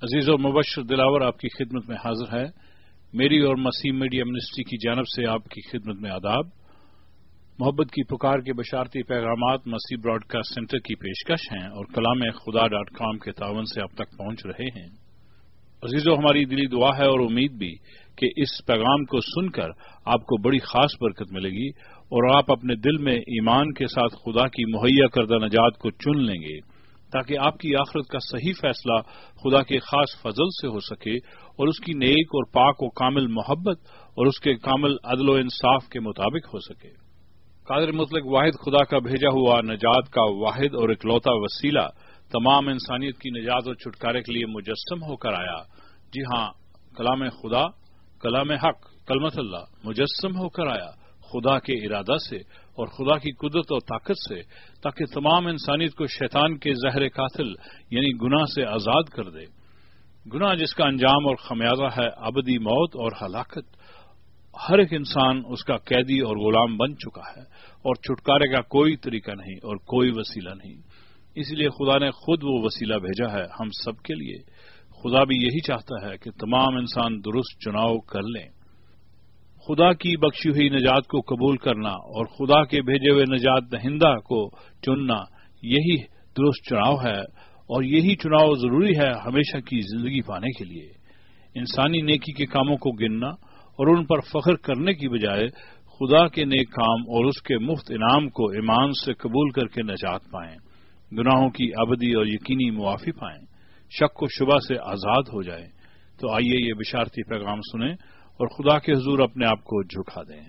अजीज और मुबश्शिर दिलावर आपकी खिदमत में हाजिर है। मेरी और मसीह मीडिया मिनिस्ट्री की जानब से आपकी खिदमत में आदाब। मोहब्बत की पुकार के बशारती पैगामात मसीह ब्रॉडकास्ट सेंटर की पेशकश हैं और कलाम-ए-खुदा.com के तावन से आप तक पहुंच रहे हैं। अजीजों, हमारी दिली दुआ है और उम्मीद भी कि इस पैगाम को सुनकर आपको बड़ी खास बरकत मिलेगी और आप अपने दिल में ईमान के साथ खुदा की मुहैया करदा नजात को चुन लेंगे, ताकि आपकी आखिरत का सही फैसला खुदा के खास फजल से हो सके और उसकी नेक और पाक और कामिल मोहब्बत और उसके कामिल अदल व इंसाफ के मुताबिक हो सके। कादिर मुतलक वाहिद खुदा का भेजा हुआ नजात का वाहिद और इकलौता वसीला तमाम इंसानियत की निजात और छुटकारे के लिए मुजस्सम होकर आया। जी हां, कलाम खुदा, कलाम हक, कलमतुल्लाह मुजस्सम होकर आया खुदा के इरादा से और खुदा की कुदरत और ताकत से, ताकि तमाम इंसानियत को शैतान के जहर कातिल यानी गुनाह से आजाद कर दे। गुनाह जिसका अंजाम और खमियाजा है अबदी मौत और हलाकत। हर एक इंसान उसका कैदी और गुलाम बन चुका है और छुटकारे का कोई तरीका नहीं और कोई वसीला नहीं। इसलिए खुदा ने खुद वो वसीला भेजा है हम सब के लिए। खुदा भी यही चाहता है कि तमाम इंसान दुरुस्त चुनाव कर लें। खुदा की बख्शी हुई निजात को कबूल करना और खुदा के भेजे हुए निजात दहिंदा को चुनना, यही दुरुस्त चुनाव है और यही चुनाव जरूरी है हमेशा की जिंदगी पाने के लिए। इंसानी नेकी के कामों को गिनना और उन पर फख्र करने की बजाय खुदा के नेक काम और उसके मुफ्त इनाम को ईमान से कबूल करके निजात पाएं, गुनाहों की अबदी और यकीनी मुआफी पाएं, शक व शुबा से आजाद हो जाएं। तो आइए ये बिशारती पैगाम सुने और खुदा के हुजूर अपने आप को झुका दें।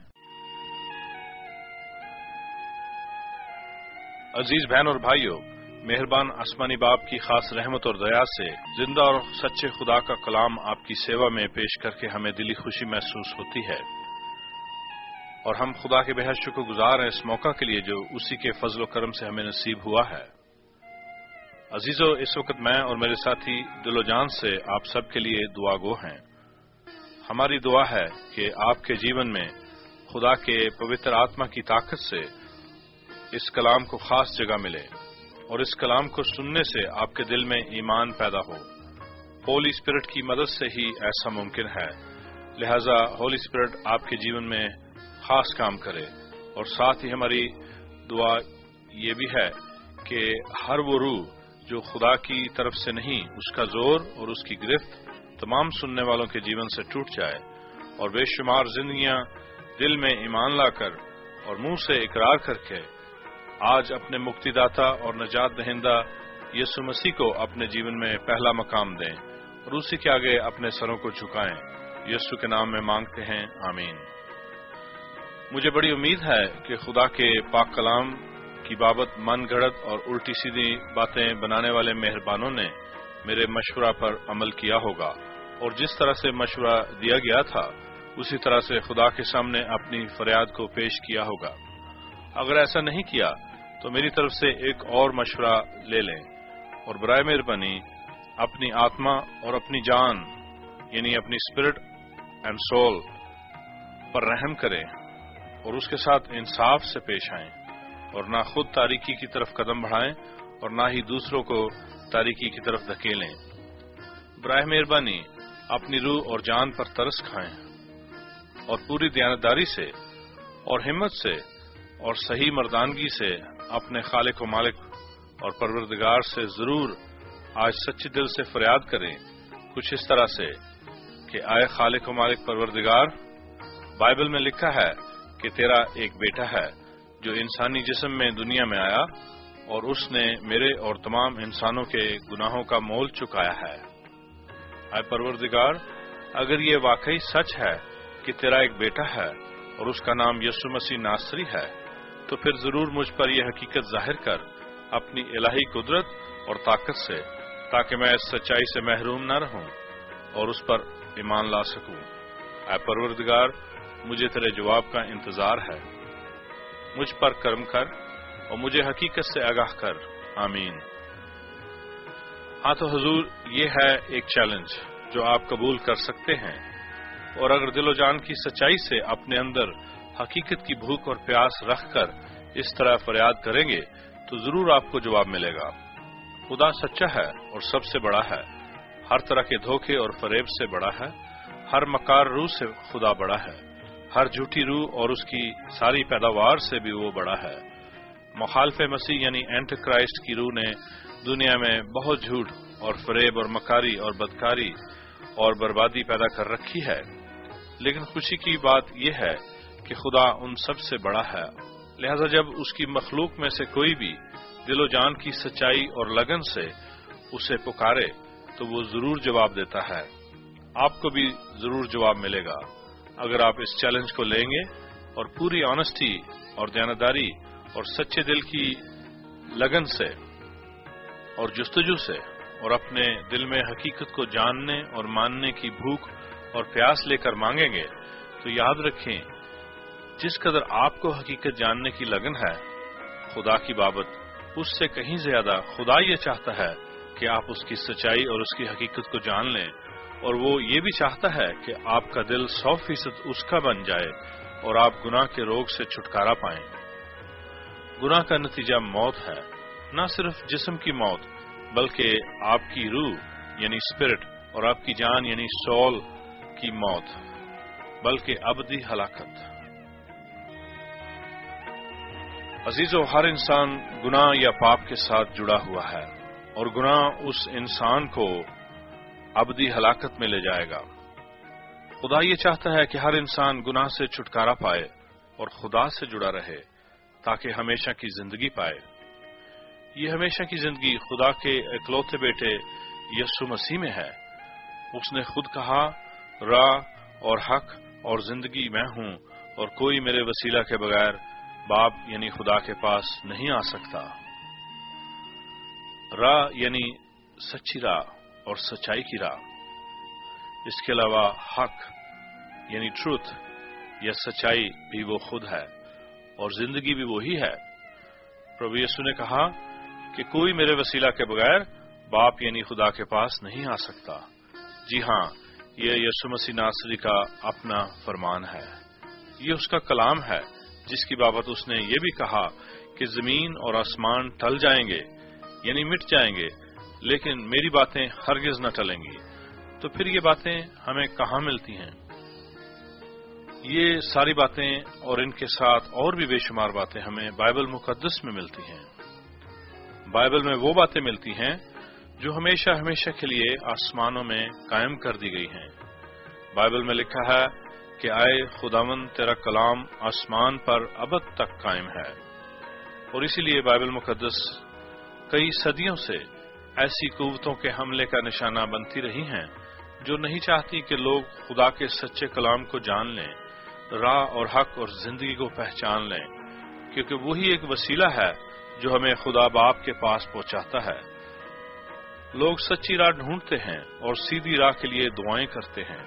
अजीज बहन और भाइयों, मेहरबान आसमानी बाप की खास रहमत और दया से जिंदा और सच्चे खुदा का कलाम आपकी सेवा में पेश करके हमें दिली खुशी महसूस होती है और हम खुदा के बेहद शुक्रगुजार हैं इस मौका के लिए जो उसी के फजल करम से हमें नसीब हुआ है। अजीजों, इस वक्त मैं और मेरे साथी दिलो जान से आप सबके लिए दुआ गो हैं। हमारी दुआ है कि आपके जीवन में खुदा के पवित्र आत्मा की ताकत से इस कलाम को खास जगह मिले और इस कलाम को सुनने से आपके दिल में ईमान पैदा हो। होली स्पिरिट की मदद से ही ऐसा मुमकिन है। लिहाजा होली स्पिरिट आपके जीवन में खास काम करे। और साथ ही हमारी दुआ ये भी है कि हर वो रूह जो खुदा की तरफ से नहीं, उसका जोर और उसकी गिरफ्त तमाम सुनने वालों के जीवन से टूट जाए और बेशुमार जिंदगियां दिल में ईमान लाकर और मुंह से इकरार करके आज अपने मुक्तिदाता और नजात दहिंदा यीशु मसीह को अपने जीवन में पहला मकाम दें और उसी के आगे अपने सरों को झुकाएं। यीशु के नाम में मांगते हैं, आमीन। मुझे बड़ी उम्मीद है कि खुदा के पाक कलाम की बाबत मन गढ़ंत और उल्टी सीधी बातें बनाने वाले मेहरबानों ने मेरे मशवरा पर अमल किया होगा और जिस तरह से मशवरा दिया गया था उसी तरह से खुदा के सामने अपनी फरियाद को पेश किया होगा। अगर ऐसा नहीं किया तो मेरी तरफ से एक और मशवरा ले लें और बराए मेहरबानी अपनी आत्मा और अपनी जान यानी अपनी स्पिरिट एंड सोल पर रहम करें और उसके साथ इंसाफ से पेश आएं और ना खुद तारीकी की तरफ कदम बढ़ाएं और ना ही दूसरों को तारीकी की तरफ धकेलें। बराए मेहरबानी अपनी रूह और जान पर तरस खाएं और पूरी दयानतदारी से और हिम्मत से और सही मर्दानगी से अपने खालिक व मालिक और परवरदिगार से जरूर आज सच्चे दिल से फरियाद करें, कुछ इस तरह से कि आए खालिक व मालिक परवरदिगार, बाइबल में लिखा है कि तेरा एक बेटा है जो इंसानी जिस्म में दुनिया में आया और उसने मेरे और तमाम इंसानों के गुनाहों का मोल चुकाया है। आए परवरदिगार, अगर ये वाकई सच है कि तेरा एक बेटा है और उसका नाम यीशु मसीह नासरी है, तो फिर जरूर मुझ पर यह हकीकत जाहिर कर अपनी इलाही कुदरत और ताकत से, ताकि मैं इस सच्चाई से महरूम न रहूं और उस पर ईमान ला सकूं। आए परवरदिगार, मुझे तेरे जवाब का इंतजार है। मुझ पर कर्म कर और मुझे हकीकत से आगाह कर, आमीन। हाँ तो हुजूर, ये है एक चैलेंज जो आप कबूल कर सकते हैं और अगर दिलो जान की सच्चाई से अपने अंदर हकीकत की भूख और प्यास रखकर इस तरह फरियाद करेंगे तो जरूर आपको जवाब मिलेगा। खुदा सच्चा है और सबसे बड़ा है। ہر طرح کے دھوکے اور فریب سے بڑا ہے، ہر مکار روح سے خدا بڑا ہے، ہر جھوٹی روح اور اس کی ساری پیداوار سے بھی وہ بڑا ہے۔ مخالف مسیح یعنی اینٹی کرائسٹ کی روح نے دنیا میں بہت جھوٹ اور فریب اور مکاری اور بدکاری اور بربادی پیدا کر رکھی ہے، لیکن خوشی کی بات یہ ہے کہ خدا ان سب سے بڑا ہے۔ لہذا جب اس کی مخلوق میں سے کوئی بھی دل و جان کی سچائی اور لگن سے اسے پکارے تو وہ ضرور جواب دیتا ہے۔ آپ کو بھی ضرور جواب ملے گا اگر آپ اس چیلنج کو لیں گے اور پوری آنےسٹی اور دیانتداری اور سچے دل کی لگن سے اور جستجو سے اور اپنے دل میں حقیقت کو جاننے اور ماننے کی بھوک اور پیاس لے کر مانگیں گے تو یاد رکھیں جس قدر آپ کو حقیقت جاننے کی لگن ہے خدا کی بابت، اس سے کہیں زیادہ خدا یہ چاہتا ہے کہ آپ اس کی سچائی اور اس کی حقیقت کو جان لیں، اور وہ یہ بھی چاہتا ہے کہ آپ کا دل 100% اس کا بن جائے اور آپ گناہ کے روگ سے چھٹکارا پائیں۔ گناہ کا نتیجہ موت ہے، نہ صرف جسم کی موت بلکہ آپ کی روح یعنی اسپرٹ اور آپ کی جان یعنی سول کی موت، بلکہ ابدی ہلاکت۔ عزیزو، ہر انسان گناہ یا پاپ کے ساتھ جڑا ہوا ہے اور گناہ اس انسان کو ابدی ہلاکت میں لے جائے گا۔ خدا یہ چاہتا ہے کہ ہر انسان گناہ سے چھٹکارا پائے اور خدا سے جڑا رہے تاکہ ہمیشہ کی زندگی پائے۔ یہ ہمیشہ کی زندگی خدا کے اکلوتے بیٹے یسوع مسیح میں ہے۔ اس نے خود کہا، راہ اور حق اور زندگی میں ہوں اور کوئی میرے وسیلہ کے بغیر باپ یعنی خدا کے پاس نہیں آ سکتا۔ راہ یعنی سچی راہ اور سچائی کی راہ۔ اس کے علاوہ حق یعنی ٹروتھ یا سچائی بھی وہ خود ہے اور زندگی بھی وہی ہے۔ پربھو یسوع نے کہا کہ کوئی میرے وسیلہ کے بغیر باپ یعنی خدا کے پاس نہیں آ سکتا۔ جی ہاں، یہ یسوع مسیح ناصری کا اپنا فرمان ہے، یہ اس کا کلام ہے جس کی بابت اس نے یہ بھی کہا کہ زمین اور آسمان ٹل جائیں گے یعنی مٹ جائیں گے لیکن میری باتیں ہرگز نہ ٹلیں گی۔ تو پھر یہ باتیں ہمیں کہاں ملتی ہیں؟ یہ ساری باتیں اور ان کے ساتھ اور بھی بے شمار باتیں ہمیں بائبل مقدس میں ملتی ہیں۔ بائبل میں وہ باتیں ملتی ہیں جو ہمیشہ ہمیشہ کے لیے آسمانوں میں قائم کر دی گئی ہیں۔ بائبل میں لکھا ہے کہ آئے خداوند تیرا کلام آسمان پر ابد تک قائم ہے، اور اسی لیے بائبل مقدس کئی صدیوں سے ایسی قوتوں کے حملے کا نشانہ بنتی رہی ہیں جو نہیں چاہتی کہ لوگ خدا کے سچے کلام کو جان لیں، راہ اور حق اور زندگی کو پہچان لیں، کیونکہ وہی ایک وسیلہ ہے جو ہمیں خدا باپ کے پاس پہنچاتا ہے۔ لوگ سچی راہ ڈھونڈتے ہیں اور سیدھی راہ کے لیے دعائیں کرتے ہیں۔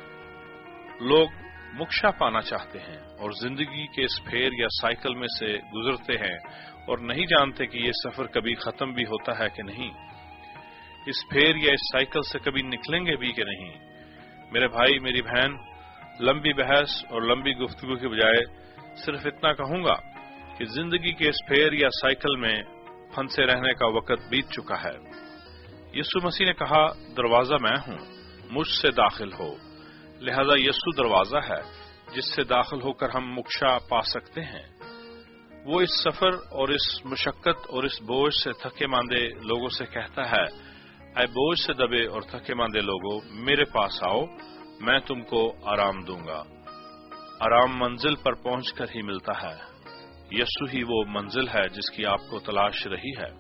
لوگ موکشا پانا چاہتے ہیں اور زندگی کے اس پھیر یا سائیکل میں سے گزرتے ہیں اور نہیں جانتے کہ یہ سفر کبھی ختم بھی ہوتا ہے کہ نہیں، اس پھیر یا اس سائیکل سے کبھی نکلیں گے بھی کہ نہیں۔ میرے بھائی، میری بہن، لمبی بحث اور لمبی گفتگو کے بجائے صرف اتنا کہوں گا کہ زندگی کے اس پھیر یا سائیکل میں پھنسے رہنے کا وقت بیت چکا ہے۔ یسوع مسیح نے کہا، دروازہ میں ہوں، مجھ سے داخل ہو۔ لہذا یسوع دروازہ ہے جس سے داخل ہو کر ہم موکشا پا سکتے ہیں۔ وہ اس سفر اور اس مشقت اور اس بوجھ سے تھکے ماندے لوگوں سے کہتا ہے، اے بوجھ سے دبے اور تھکے ماندے لوگوں، میرے پاس آؤ، میں تم کو آرام دوں گا۔ آرام منزل پر پہنچ کر ہی ملتا ہے۔ یسوع ہی وہ منزل ہے جس کی آپ کو تلاش رہی ہے۔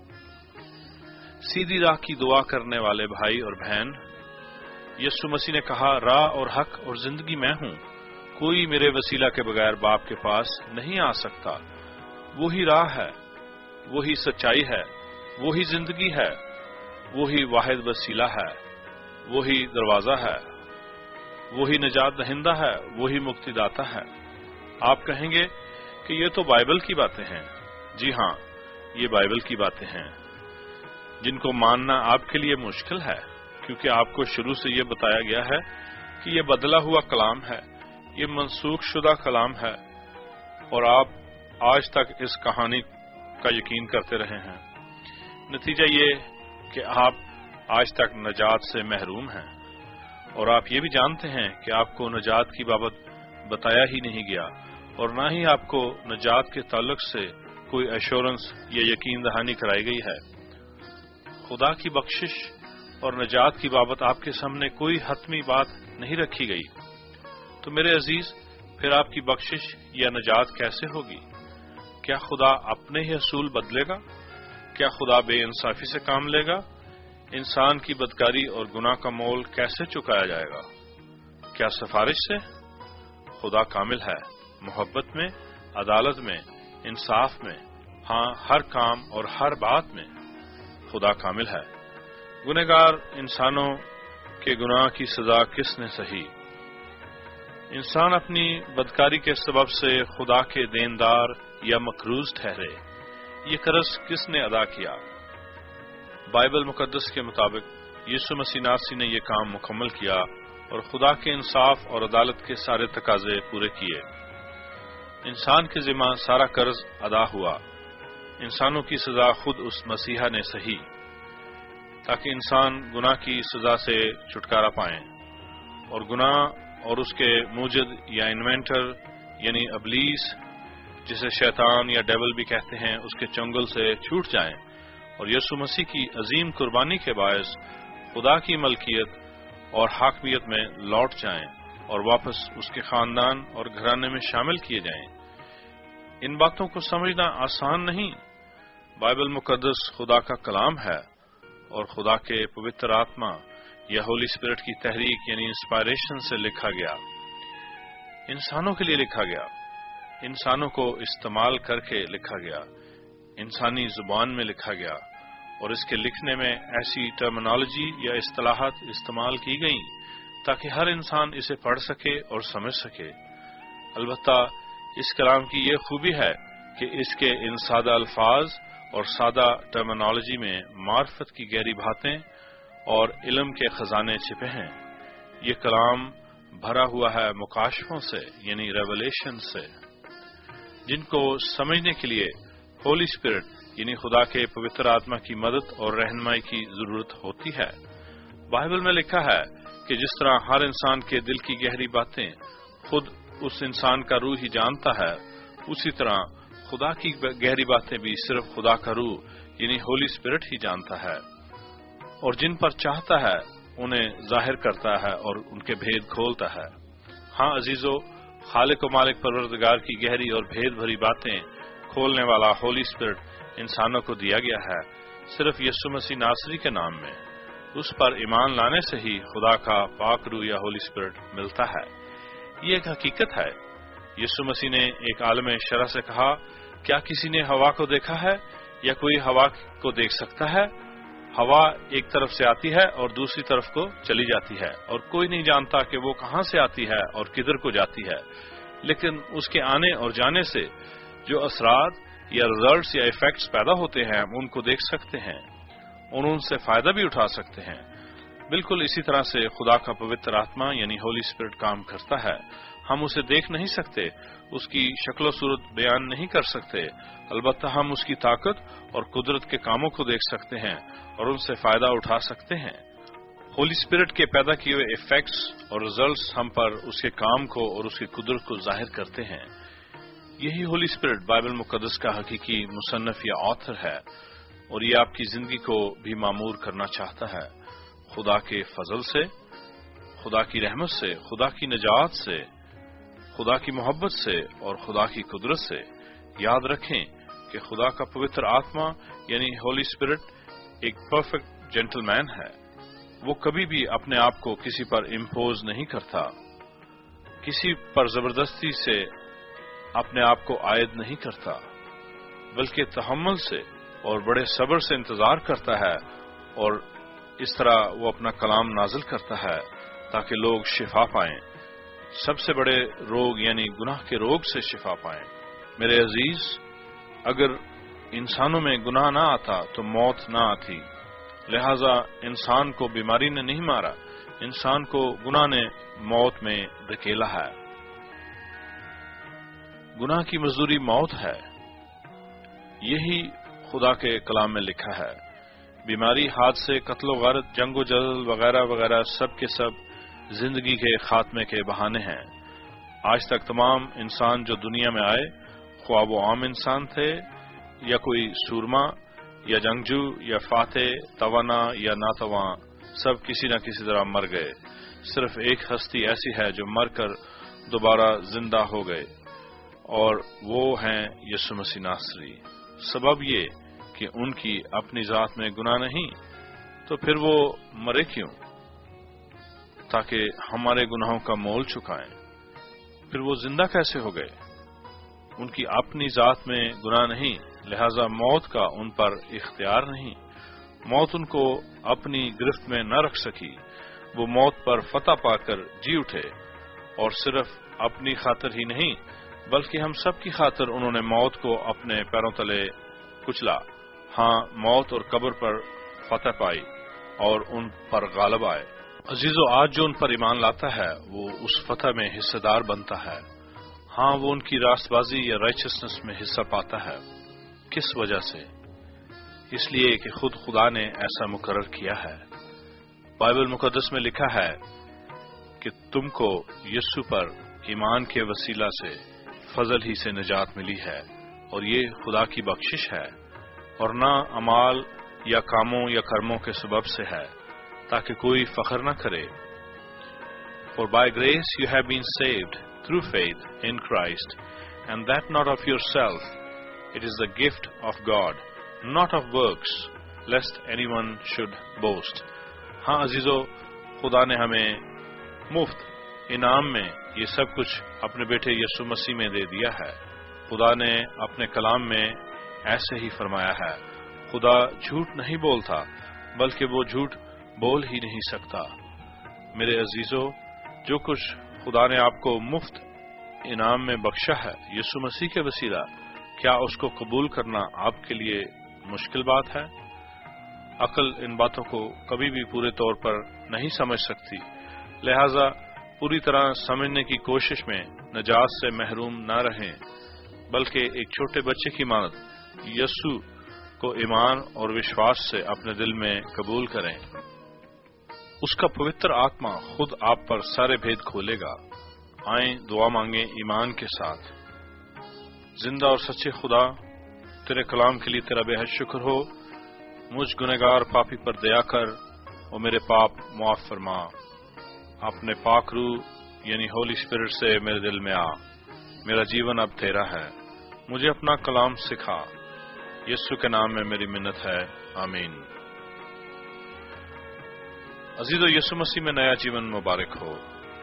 سیدھی راہ کی دعا کرنے والے بھائی اور بہن، یسوع مسیح نے کہا، راہ اور حق اور زندگی میں ہوں، کوئی میرے وسیلہ کے بغیر باپ کے پاس نہیں آ سکتا۔ وہی راہ ہے، وہی سچائی ہے، وہی زندگی ہے، وہی واحد وسیلہ ہے، وہی دروازہ ہے، وہی نجات دہندہ ہے، وہی مکتی داتا ہے۔ آپ کہیں گے کہ یہ تو بائبل کی باتیں ہیں۔ جی ہاں، یہ بائبل کی باتیں ہیں جن کو ماننا آپ کے لیے مشکل ہے، کیونکہ آپ کو شروع سے یہ بتایا گیا ہے کہ یہ بدلا ہوا کلام ہے، یہ منسوخ شدہ کلام ہے، اور آپ آج تک اس کہانی کا یقین کرتے رہے ہیں۔ نتیجہ یہ کہ آپ آج تک نجات سے محروم ہیں، اور آپ یہ بھی جانتے ہیں کہ آپ کو نجات کی بابت بتایا ہی نہیں گیا، اور نہ ہی آپ کو نجات کے تعلق سے کوئی ایشورنس یا یقین دہانی کرائی گئی ہے۔ خدا کی بخشش اور نجات کی بابت آپ کے سامنے کوئی حتمی بات نہیں رکھی گئی، تو میرے عزیز پھر آپ کی بخشش یا نجات کیسے ہوگی؟ کیا خدا اپنے ہی اصول بدلے گا؟ کیا خدا بے انصافی سے کام لے گا؟ انسان کی بدکاری اور گناہ کا مول کیسے چکایا جائے گا؟ کیا سفارش سے؟ خدا کامل ہے، محبت میں، عدالت میں، انصاف میں، ہاں ہر کام اور ہر بات میں خدا کامل ہے۔ گنہگار انسانوں کے گناہ کی سزا کس نے سہی؟ انسان اپنی بدکاری کے سبب سے خدا کے دیندار یا مقروض ٹھہرے، یہ قرض کس نے ادا کیا؟ بائبل مقدس کے مطابق یسوع مسیح ناصری نے یہ کام مکمل کیا اور خدا کے انصاف اور عدالت کے سارے تقاضے پورے کیے۔ انسان کے ذمہ سارا قرض ادا ہوا۔ انسانوں کی سزا خود اس مسیحا نے سہی تاکہ انسان گناہ کی سزا سے چھٹکارا پائیں اور گناہ اور اس کے موجد یا انوینٹر یعنی ابلیس، جسے شیطان یا ڈیول بھی کہتے ہیں، اس کے چنگل سے چھوٹ جائیں اور یسوع مسیح کی عظیم قربانی کے باعث خدا کی ملکیت اور حاکمیت میں لوٹ جائیں اور واپس اس کے خاندان اور گھرانے میں شامل کیے جائیں۔ ان باتوں کو سمجھنا آسان نہیں۔ بائبل مقدس خدا کا کلام ہے اور خدا کے پوتر آتما یا ہولی اسپرٹ کی تحریک یعنی انسپائریشن سے لکھا گیا، انسانوں کے لیے لکھا گیا، انسانوں کو استعمال کر کے لکھا گیا، انسانی زبان میں لکھا گیا، اور اس کے لکھنے میں ایسی ٹرمینالوجی یا اصطلاحات استعمال کی گئیں تاکہ ہر انسان اسے پڑھ سکے اور سمجھ سکے۔ البتہ اس کلام کی یہ خوبی ہے کہ اس کے ان سادہ الفاظ اور سادہ ٹرمینالوجی میں معرفت کی گہری باتیں اور علم کے خزانے چھپے ہیں۔ یہ کلام بھرا ہوا ہے مکاشفوں سے یعنی ریولیشن سے، جن کو سمجھنے کے لیے ہولی اسپرٹ یعنی خدا کے پوتر آتما کی مدد اور رہنمائی کی ضرورت ہوتی ہے۔ بائبل میں لکھا ہے کہ جس طرح ہر انسان کے دل کی گہری باتیں خود اس انسان کا روح ہی جانتا ہے، اسی طرح خدا کی گہری باتیں بھی صرف خدا کا روح یعنی ہولی اسپرٹ ہی جانتا ہے، اور جن پر چاہتا ہے انہیں ظاہر کرتا ہے اور ان کے بھید کھولتا ہے۔ ہاں عزیزو، خالق و مالک پروردگار کی گہری اور بھید بھری باتیں کھولنے والا ہولی اسپرٹ انسانوں کو دیا گیا ہے صرف یسوع مسیح ناصری کے نام میں۔ اس پر ایمان لانے سے ہی خدا کا پاک روح یا ہولی اسپرٹ ملتا ہے۔ یہ ایک حقیقت ہے۔ یسوع مسیح نے ایک عالم شرح سے کہا، کیا کسی نے ہوا کو دیکھا ہے یا کوئی ہوا کو دیکھ سکتا ہے؟ ہوا ایک طرف سے آتی ہے اور دوسری طرف کو چلی جاتی ہے، اور کوئی نہیں جانتا کہ وہ کہاں سے آتی ہے اور کدھر کو جاتی ہے، لیکن اس کے آنے اور جانے سے جو اثرات یا ریزلٹس یا ایفیکٹس پیدا ہوتے ہیں ہم ان کو دیکھ سکتے ہیں اور ان سے فائدہ بھی اٹھا سکتے ہیں۔ بالکل اسی طرح سے خدا کا پوتر آتما یعنی ہولی اسپرٹ کام کرتا ہے۔ ہم اسے دیکھ نہیں سکتے، اس کی شکل و صورت بیان نہیں کر سکتے، البتہ ہم اس کی طاقت اور قدرت کے کاموں کو دیکھ سکتے ہیں اور ان سے فائدہ اٹھا سکتے ہیں۔ ہولی اسپرٹ کے پیدا کیے ہوئے ایفیکٹس اور ریزلٹس ہم پر اس کے کام کو اور اس کی قدرت کو ظاہر کرتے ہیں۔ یہی ہولی اسپرٹ بائبل مقدس کا حقیقی مصنف یا آتھر ہے، اور یہ آپ کی زندگی کو بھی معمور کرنا چاہتا ہے۔ خدا کے فضل سے، خدا کی رحمت سے، خدا کی نجات سے، خدا کی محبت سے اور خدا کی قدرت سے۔ یاد رکھیں کہ خدا کا پوتر آتما یعنی ہولی اسپرٹ ایک پرفیکٹ جینٹل مین ہے۔ وہ کبھی بھی اپنے آپ کو کسی پر امپوز نہیں کرتا، کسی پر زبردستی سے اپنے آپ کو عائد نہیں کرتا، بلکہ تحمل سے اور بڑے صبر سے انتظار کرتا ہے، اور اس طرح وہ اپنا کلام نازل کرتا ہے تاکہ لوگ شفا پائیں، سب سے بڑے روگ یعنی گناہ کے روگ سے شفا پائیں۔ میرے عزیز، اگر انسانوں میں گناہ نہ آتا تو موت نہ آتی، لہذا انسان کو بیماری نے نہیں مارا، انسان کو گناہ نے موت میں دھکیلا ہے۔ گناہ کی مزدوری موت ہے، یہی خدا کے کلام میں لکھا ہے۔ بیماری، حادثے، قتل و غارت، جنگ و جدل وغیرہ وغیرہ سب کے سب زندگی کے خاتمے کے بہانے ہیں۔ آج تک تمام انسان جو دنیا میں آئے، خواہ وہ عام انسان تھے یا کوئی سورما یا جنگجو یا فاتح، توانا یا ناتواں، سب کسی نہ کسی طرح مر گئے۔ صرف ایک ہستی ایسی ہے جو مر کر دوبارہ زندہ ہو گئے، اور وہ ہیں یسوع مسیح ناصری۔ سبب یہ کہ ان کی اپنی ذات میں گناہ نہیں، تو پھر وہ مرے کیوں؟ تاکہ ہمارے گناہوں کا مول چکائیں۔ پھر وہ زندہ کیسے ہو گئے؟ ان کی اپنی ذات میں گناہ نہیں، لہذا موت کا ان پر اختیار نہیں۔ موت ان کو اپنی گرفت میں نہ رکھ سکی۔ وہ موت پر فتح پا کر جی اٹھے، اور صرف اپنی خاطر ہی نہیں بلکہ ہم سب کی خاطر انہوں نے موت کو اپنے پیروں تلے کچلا۔ ہاں، موت اور قبر پر فتح پائی اور ان پر غالب آئے۔ عزیزو، آج جو ان پر ایمان لاتا ہے وہ اس فتح میں حصہ دار بنتا ہے۔ ہاں، وہ ان کی راست بازی یا رائچسنس میں حصہ پاتا ہے۔ کس وجہ سے؟ اس لیے کہ خود خدا نے ایسا مقرر کیا ہے۔ بائبل مقدس میں لکھا ہے کہ تم کو یسوع پر ایمان کے وسیلہ سے فضل ہی سے نجات ملی ہے، اور یہ خدا کی بخشش ہے، اور نہ اعمال یا کاموں یا کرموں کے سبب سے ہے، تاکہ کوئی فخر نہ کرے۔ For by grace you have been saved through faith in Christ, and that not of yourself. It is the gift of God, not of works, lest anyone should boast. ہاں عزیزو، خدا نے ہمیں مفت انعام میں یہ سب کچھ اپنے بیٹے یسوع مسیح میں دے دیا ہے۔ خدا نے اپنے کلام میں ایسے ہی فرمایا ہے۔ خدا جھوٹ نہیں بولتا، بلکہ وہ جھوٹ بول ہی نہیں سکتا۔ میرے عزیزو، جو کچھ خدا نے آپ کو مفت انعام میں بخشا ہے یسوع مسیح کے وسیلہ، کیا اس کو قبول کرنا آپ کے لیے مشکل بات ہے؟ عقل ان باتوں کو کبھی بھی پورے طور پر نہیں سمجھ سکتی، لہذا پوری طرح سمجھنے کی کوشش میں نجات سے محروم نہ رہیں، بلکہ ایک چھوٹے بچے کی مانند یسوع کو ایمان اور وشواس سے اپنے دل میں قبول کریں۔ اس کا پوتر آتما خود آپ پر سارے بھید کھولے گا۔ آئیں دعا مانگیں ایمان کے ساتھ۔ زندہ اور سچے خدا، تیرے کلام کے لیے تیرا بے حد شکر ہو۔ مجھ گنہگار پاپی پر دیا کر اور میرے پاپ معاف فرما۔ اپنے پاک روح یعنی ہولی اسپرٹ سے میرے دل میں آ۔ میرا جیون اب تیرا ہے، مجھے اپنا کلام سکھا۔ یسوع کے نام میں میری منت ہے، آمین۔ عزیزو، یسوع مسیح میں نیا جیون مبارک ہو۔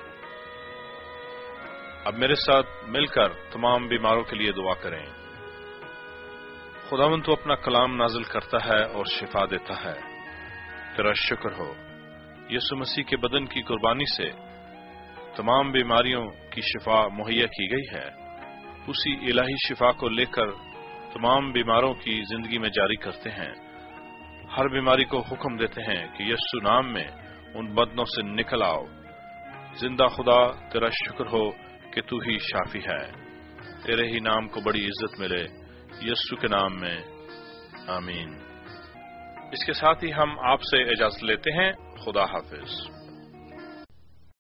اب میرے ساتھ مل کر تمام بیماروں کے لیے دعا کریں۔ خداوند تو اپنا کلام نازل کرتا ہے اور شفا دیتا ہے، تیرا شکر ہو۔ یسوع مسیح کے بدن کی قربانی سے تمام بیماریوں کی شفا مہیا کی گئی ہے۔ اسی الہی شفا کو لے کر تمام بیماروں کی زندگی میں جاری کرتے ہیں۔ ہر بیماری کو حکم دیتے ہیں کہ یسوع نام میں ان بدنوں سے نکل آؤ۔ زندہ خدا، تیرا شکر ہو کہ تو ہی شافی ہے۔ تیرے ہی نام کو بڑی عزت ملے، یسوع کے نام میں، آمین۔ اس کے ساتھ ہی ہم آپ سے اجازت لیتے ہیں۔ خدا حافظ۔